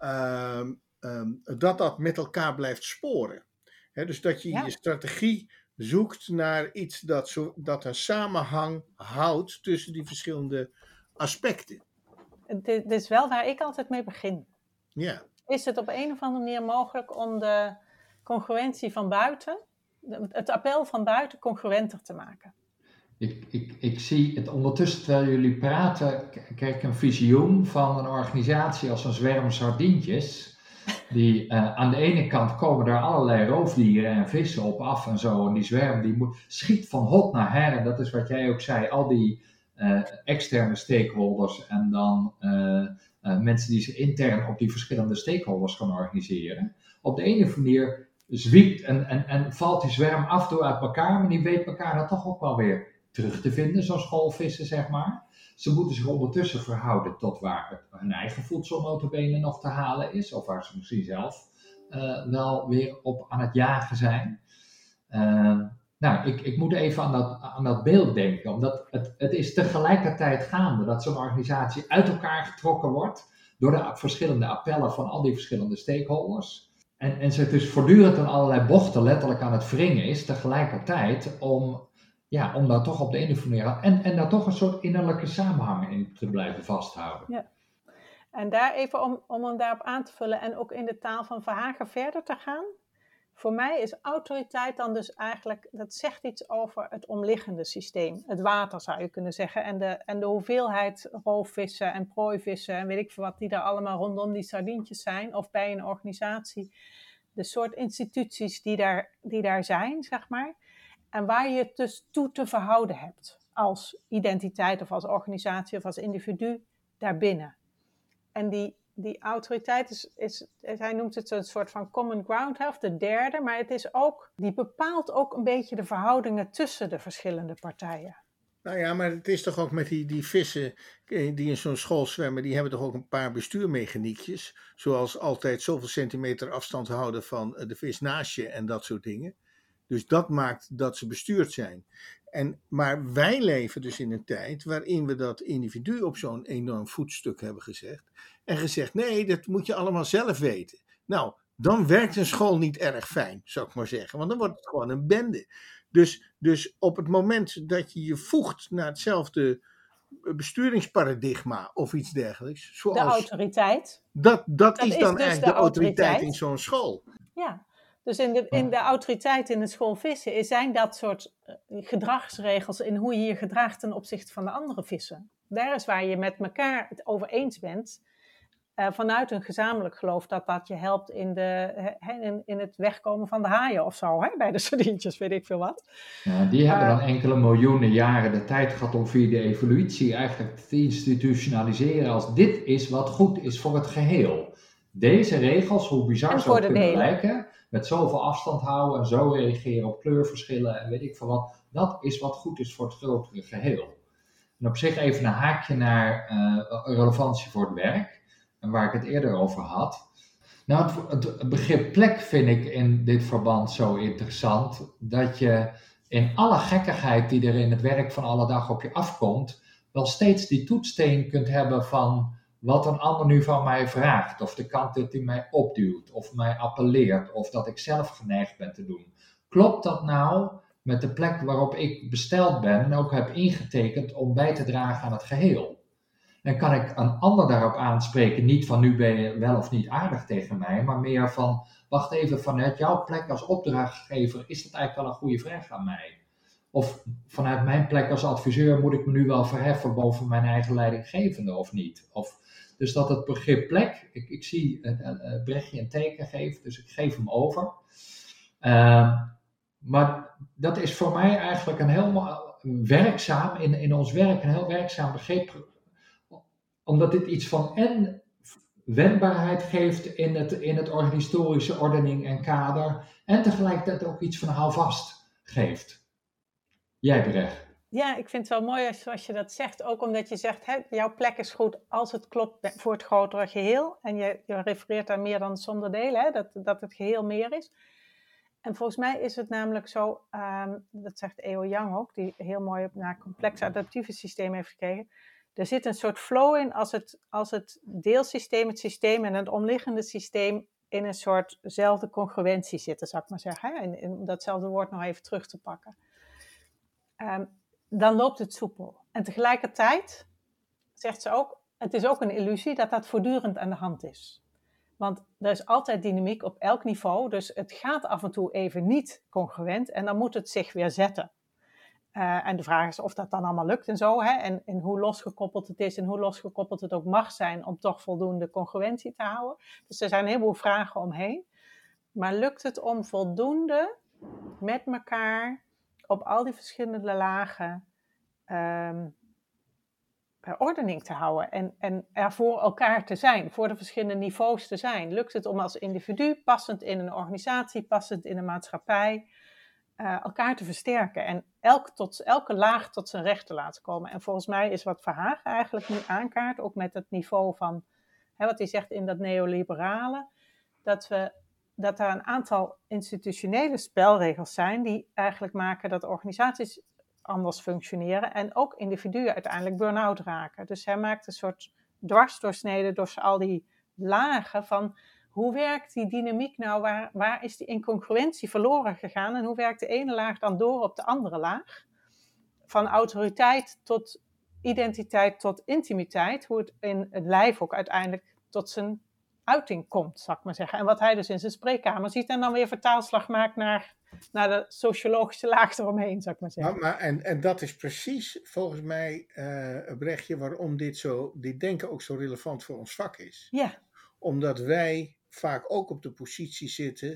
Speaker 1: dat met elkaar blijft sporen? He, dus dat je je strategie zoekt naar iets dat een samenhang houdt tussen die verschillende aspecten.
Speaker 2: Dit is wel waar ik altijd mee begin.
Speaker 1: Ja.
Speaker 2: Is het op een of andere manier mogelijk om de congruentie van buiten, het appel van buiten, congruenter te maken?
Speaker 3: Ik zie het ondertussen, terwijl jullie praten, krijg ik een visioen van een organisatie als een zwerm sardientjes. Die aan de ene kant komen daar allerlei roofdieren en vissen op af en zo. En die zwerm die schiet van hot naar her. En dat is wat jij ook zei, al die externe stakeholders en dan mensen die zich intern op die verschillende stakeholders gaan organiseren. Op de ene manier zwiept en valt die zwerm af door uit elkaar, maar die weet elkaar dan toch ook wel weer terug te vinden, zoals schoolvissen, zeg maar. Ze moeten zich ondertussen verhouden tot waar hun eigen voedsel notabene nog te halen is, of waar ze misschien zelf wel weer op aan het jagen zijn. Nou, ik moet even aan dat beeld denken, omdat het is tegelijkertijd gaande dat zo'n organisatie uit elkaar getrokken wordt door de verschillende appellen van al die verschillende stakeholders. En ze dus voortdurend aan allerlei bochten letterlijk aan het wringen is, tegelijkertijd om daar toch op de ene of andere manier en daar toch een soort innerlijke samenhang in te blijven vasthouden.
Speaker 2: Ja. En daar even om hem daarop aan te vullen en ook in de taal van Verhagen verder te gaan. Voor mij is autoriteit dan dus eigenlijk, dat zegt iets over het omliggende systeem. Het water zou je kunnen zeggen. En de hoeveelheid roofvissen en prooivissen en weet ik veel wat die daar allemaal rondom die sardientjes zijn. Of bij een organisatie. de soort instituties die daar zijn, zeg maar. En waar je het dus toe te verhouden hebt. Als identiteit of als organisatie of als individu daarbinnen. En die autoriteit hij noemt het een soort van common ground, of de derde. Maar het is ook, die bepaalt ook een beetje de verhoudingen tussen de verschillende partijen.
Speaker 1: Nou ja, maar het is toch ook met die vissen die in zo'n school zwemmen, die hebben toch ook een paar bestuurmechaniekjes. Zoals altijd zoveel centimeter afstand houden van de vis naast je en dat soort dingen. Dus dat maakt dat ze bestuurd zijn. Maar wij leven dus in een tijd waarin we dat individu op zo'n enorm voetstuk hebben gezegd. En gezegd, nee, dat moet je allemaal zelf weten. Nou, dan werkt een school niet erg fijn, zou ik maar zeggen. Want dan wordt het gewoon een bende. Dus op het moment dat je je voegt naar hetzelfde besturingsparadigma of iets dergelijks. Zoals,
Speaker 2: de autoriteit.
Speaker 1: Dat is dan
Speaker 2: dus
Speaker 1: eigenlijk de autoriteit in zo'n school.
Speaker 2: Ja, dus in de autoriteit in de school vissen zijn dat soort gedragsregels in hoe je je gedraagt ten opzichte van de andere vissen. Daar is waar je met elkaar het over eens bent. Vanuit een gezamenlijk geloof dat je helpt in het wegkomen van de haaien of zo, hè? Bij de sardientjes, weet ik veel wat.
Speaker 3: Ja, die hebben dan enkele miljoenen jaren de tijd gehad om via de evolutie eigenlijk te institutionaliseren als dit is wat goed is voor het geheel. Deze regels, hoe bizar ze ook kunnen lijken, met zoveel afstand houden en zo reageren op kleurverschillen en weet ik veel wat, dat is wat goed is voor het grotere geheel. En op zich even een haakje naar relevantie voor het werk. En waar ik het eerder over had. Nou, het begrip plek vind ik in dit verband zo interessant. Dat je in alle gekkigheid die er in het werk van alle dag op je afkomt. Wel steeds die toetssteen kunt hebben van wat een ander nu van mij vraagt. Of de kant dat hij mij opduwt. Of mij appelleert. Of dat ik zelf geneigd ben te doen. Klopt dat nou met de plek waarop ik besteld ben en ook heb ingetekend om bij te dragen aan het geheel? En kan ik een ander daarop aanspreken, niet van nu ben je wel of niet aardig tegen mij, maar meer van, wacht even, vanuit jouw plek als opdrachtgever is dat eigenlijk wel een goede vraag aan mij. Of vanuit mijn plek als adviseur moet ik me nu wel verheffen boven mijn eigen leidinggevende of niet. Dus dat het begrip plek, ik zie Brechtje een teken geven, dus ik geef hem over. Maar dat is voor mij eigenlijk een heel werkzaam, in ons werk een heel werkzaam begrip, omdat dit iets van en wendbaarheid geeft in het historische ordening en kader. En tegelijkertijd ook iets van houvast geeft. Jij, Brecht.
Speaker 2: Ja, ik vind het wel mooi zoals je dat zegt. Ook omdat je zegt, jouw plek is goed als het klopt voor het grotere geheel. En je refereert daar meer dan zonder delen, dat het geheel meer is. En volgens mij is het namelijk zo, dat zegt Eo Yang ook, die heel mooi naar complexe adaptieve systemen heeft gekeken. Er zit een soort flow in als het deelsysteem, het systeem en het omliggende systeem in een soortzelfde congruentie zitten, zou ik maar zeggen. Hè? En om datzelfde woord nog even terug te pakken. Dan loopt het soepel. En tegelijkertijd zegt ze ook, het is ook een illusie dat voortdurend aan de hand is. Want er is altijd dynamiek op elk niveau, dus het gaat af en toe even niet congruent en dan moet het zich weer zetten. En de vraag is of dat dan allemaal lukt en zo, hè? En hoe losgekoppeld het is en hoe losgekoppeld het ook mag zijn om toch voldoende congruentie te houden. Dus er zijn een heleboel vragen omheen. Maar lukt het om voldoende met elkaar op al die verschillende lagen ordening te houden en er voor elkaar te zijn, voor de verschillende niveaus te zijn? Lukt het om als individu, passend in een organisatie, passend in een maatschappij, elkaar te versterken en elke laag tot zijn recht te laten komen? En volgens mij is wat Verhagen eigenlijk nu aankaart, ook met het niveau van, wat hij zegt in dat neoliberale, dat er een aantal institutionele spelregels zijn die eigenlijk maken dat organisaties anders functioneren en ook individuen uiteindelijk burn-out raken. Dus hij maakt een soort dwarsdoorsnede door al die lagen van hoe werkt die dynamiek nou, waar is die incongruentie verloren gegaan en hoe werkt de ene laag dan door op de andere laag? Van autoriteit tot identiteit tot intimiteit, hoe het in het lijf ook uiteindelijk tot zijn uiting komt, zal ik maar zeggen. En wat hij dus in zijn spreekkamer ziet en dan weer vertaalslag maakt naar de sociologische laag eromheen, zou ik maar zeggen.
Speaker 1: En dat is precies volgens mij, Brechtje, waarom dit denken ook zo relevant voor ons vak is.
Speaker 2: Ja.
Speaker 1: Omdat wij vaak ook op de positie zitten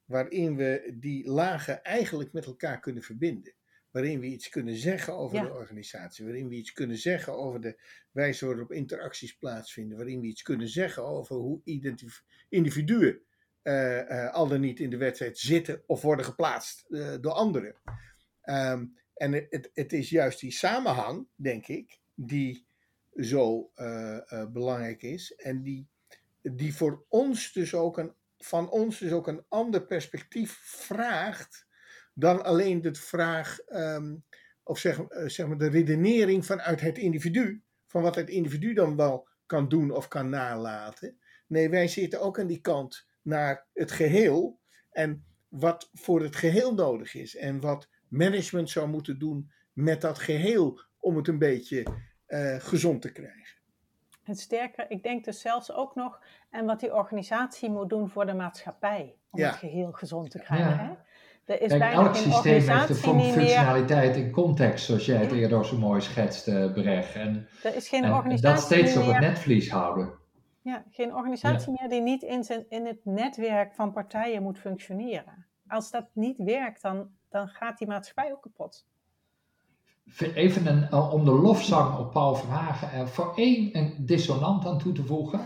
Speaker 1: waarin we die lagen eigenlijk met elkaar kunnen verbinden. Waarin we iets kunnen zeggen over de organisatie. Waarin we iets kunnen zeggen over de wijze waarop interacties plaatsvinden. Waarin we iets kunnen zeggen over hoe individuen al dan niet in de wedstrijd zitten of worden geplaatst door anderen. En het is juist die samenhang, denk ik, die zo belangrijk is. En die voor ons dus ook van ons dus ook een ander perspectief vraagt dan alleen de vraag, of zeg maar de redenering vanuit het individu, van wat het individu dan wel kan doen of kan nalaten. Nee, wij zitten ook aan die kant naar het geheel en wat voor het geheel nodig is en wat management zou moeten doen met dat geheel om het een beetje gezond te krijgen.
Speaker 2: En sterker, ik denk dus zelfs ook nog, en wat die organisatie moet doen voor de maatschappij, om het geheel gezond te krijgen.
Speaker 3: Ja.
Speaker 2: Hè? Er is
Speaker 3: Kijk,
Speaker 2: bijna
Speaker 3: elk
Speaker 2: geen
Speaker 3: systeem heeft
Speaker 2: organisatie
Speaker 3: een
Speaker 2: niet
Speaker 3: functionaliteit in context, zoals jij het eerder zo mooi schetste, Brecht.
Speaker 2: Er is geen
Speaker 3: En
Speaker 2: organisatie
Speaker 3: dat steeds op het
Speaker 2: meer,
Speaker 3: netvlies houden.
Speaker 2: Ja, geen organisatie meer die niet in het netwerk van partijen moet functioneren. Als dat niet werkt, dan gaat die maatschappij ook kapot.
Speaker 3: Even om de lofzang op Paul Verhagen voor een dissonant aan toe te voegen.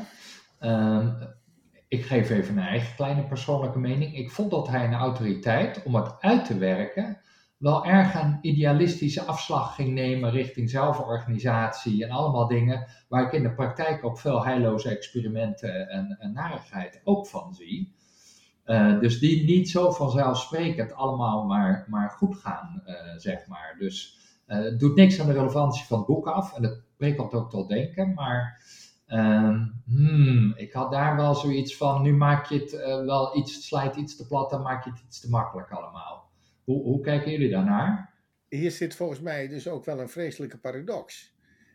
Speaker 3: Ik geef even een eigen kleine persoonlijke mening. Ik vond dat hij een autoriteit om het uit te werken wel erg een idealistische afslag ging nemen richting zelforganisatie en allemaal dingen waar ik in de praktijk ook veel heilloze experimenten en narigheid ook van zie. Dus die niet zo vanzelfsprekend allemaal maar goed gaan, zeg maar. Dus het doet niks aan de relevantie van het boek af en het prikkelt ook tot denken, maar ik had daar wel zoiets van, nu maak je het wel iets, slijt iets te plat, dan maak je het iets te makkelijk allemaal. Hoe kijken jullie daarnaar?
Speaker 1: Hier zit volgens mij dus ook wel een vreselijke paradox.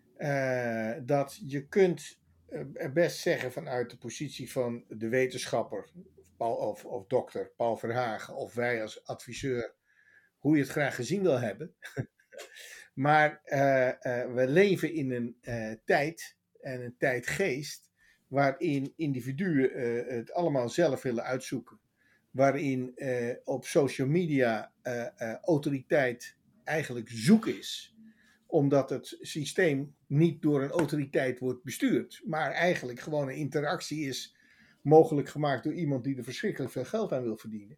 Speaker 1: Dat je kunt best zeggen vanuit de positie van de wetenschapper of dokter Paul Verhagen of wij als adviseur hoe je het graag gezien wil hebben. Maar we leven in een tijd en een tijdgeest waarin individuen het allemaal zelf willen uitzoeken. Waarin op social media autoriteit eigenlijk zoek is. Omdat het systeem niet door een autoriteit wordt bestuurd. Maar eigenlijk gewoon een interactie is mogelijk gemaakt door iemand die er verschrikkelijk veel geld aan wil verdienen.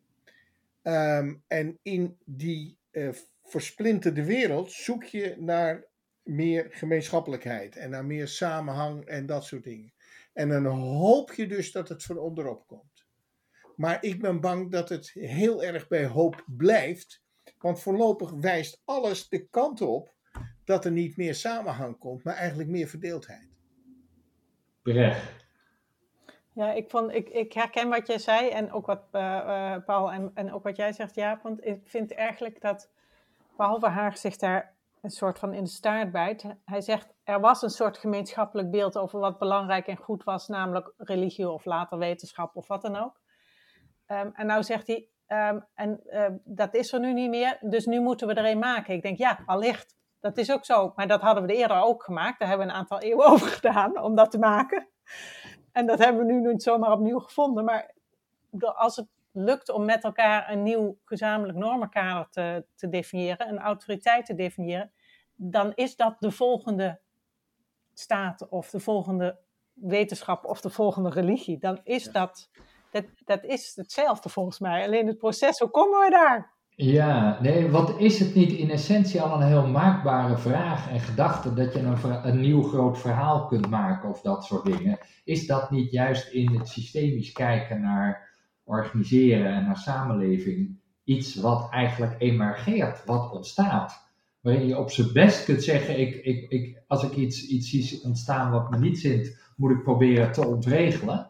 Speaker 1: En in die versplinterde wereld zoek je naar meer gemeenschappelijkheid en naar meer samenhang en dat soort dingen. En dan hoop je dus dat het van onderop komt. Maar ik ben bang dat het heel erg bij hoop blijft, want voorlopig wijst alles de kant op dat er niet meer samenhang komt, maar eigenlijk meer verdeeldheid.
Speaker 3: Brecht.
Speaker 2: Ja, ik herken wat jij zei en ook wat Paul en ook wat jij zegt, Jaap. Want ik vind eigenlijk dat Paul Verhagen zich daar een soort van in de staart bijt. Hij zegt, er was een soort gemeenschappelijk beeld over wat belangrijk en goed was, namelijk religie of later wetenschap of wat dan ook. En nou zegt hij, dat is er nu niet meer, dus nu moeten we er een maken. Ik denk, ja, allicht, dat is ook zo. Maar dat hadden we eerder ook gemaakt. Daar hebben we een aantal eeuwen over gedaan om dat te maken. En dat hebben we nu niet zomaar opnieuw gevonden. Maar als het lukt om met elkaar een nieuw gezamenlijk normenkader te definiëren, een autoriteit te definiëren, dan is dat de volgende staat of de volgende wetenschap of de volgende religie. Dan is dat is hetzelfde volgens mij. Alleen het proces, hoe komen we daar?
Speaker 3: Ja, nee, wat is het niet in essentie al een heel maakbare vraag en gedachte dat je een nieuw groot verhaal kunt maken of dat soort dingen? Is dat niet juist in het systemisch kijken naar organiseren en naar samenleving iets wat eigenlijk emergeert, wat ontstaat? Waarin je op zijn best kunt zeggen, als ik iets zie ontstaan wat me niet zint, moet ik proberen te ontregelen.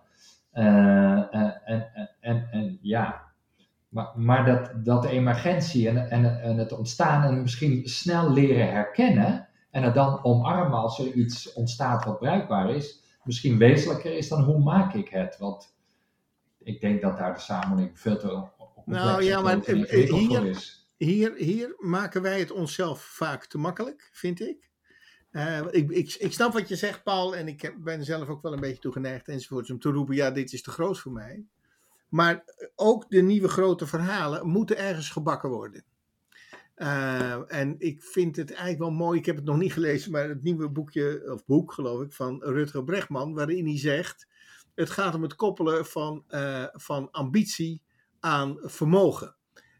Speaker 3: Maar dat de emergentie en het ontstaan en misschien snel leren herkennen en het dan omarmen als er iets ontstaat wat bruikbaar is, misschien wezenlijker is dan hoe maak ik het? Want ik denk dat daar de samenleving veel te complex is.
Speaker 1: Hier maken wij het onszelf vaak te makkelijk, vind ik. Ik snap wat je zegt, Paul, en ik ben zelf ook wel een beetje toegeneigd enzovoorts om te roepen, ja, dit is te groot voor mij. Maar ook de nieuwe grote verhalen moeten ergens gebakken worden. En ik vind het eigenlijk wel mooi, ik heb het nog niet gelezen, maar het nieuwe boek geloof ik, van Rutger Bregman, waarin hij zegt, het gaat om het koppelen van ambitie aan vermogen.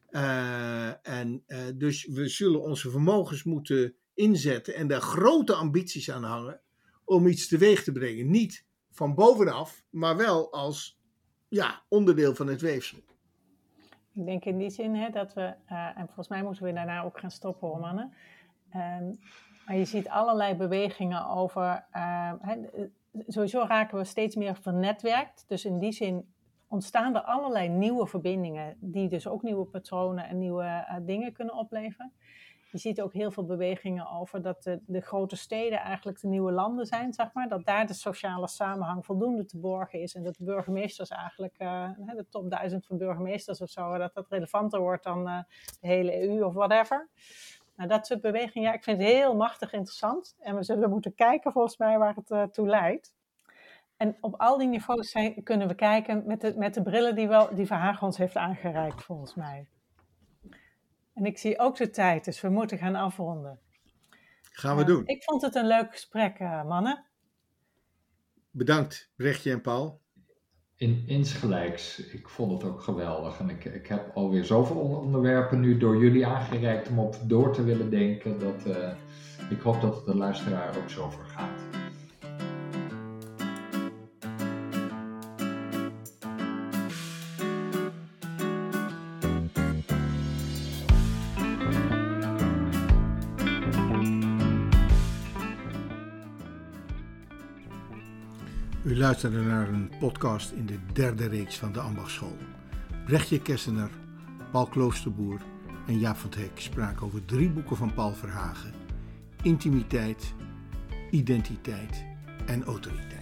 Speaker 1: Dus we zullen onze vermogens moeten inzetten en daar grote ambities aan hangen om iets teweeg te brengen. Niet van bovenaf, maar wel als onderdeel van het weefsel.
Speaker 2: Ik denk in die zin dat we, en volgens mij moeten we daarna ook gaan stoppen hoor mannen. Maar je ziet allerlei bewegingen over, sowieso raken we steeds meer vernetwerkt. Dus in die zin ontstaan er allerlei nieuwe verbindingen die dus ook nieuwe patronen en nieuwe dingen kunnen opleveren. Je ziet ook heel veel bewegingen over dat de grote steden eigenlijk de nieuwe landen zijn, zeg maar. Dat daar de sociale samenhang voldoende te borgen is. En dat de burgemeesters eigenlijk, de top 1000 van burgemeesters of zo, dat relevanter wordt dan de hele EU of whatever. Nou, dat soort bewegingen, ik vind het heel machtig interessant. En we zullen moeten kijken volgens mij waar het toe leidt. En op al die niveaus kunnen we kijken met de brillen die Verhagen ons heeft aangereikt, volgens mij. En ik zie ook de tijd, dus we moeten gaan afronden.
Speaker 1: Gaan we doen.
Speaker 2: Ik vond het een leuk gesprek, mannen.
Speaker 1: Bedankt, Brechtje en Paul.
Speaker 3: Insgelijks, ik vond het ook geweldig. En ik heb alweer zoveel onderwerpen nu door jullie aangereikt om op door te willen denken. Dat ik hoop dat het de luisteraar ook zo vergaat.
Speaker 1: U luisterde naar een podcast in de 3e reeks van de Ambachtschool. Brechtje Kessener, Paul Kloosterboer en Jaap van 't Hek spraken over 3 boeken van Paul Verhagen. Intimiteit, identiteit en autoriteit.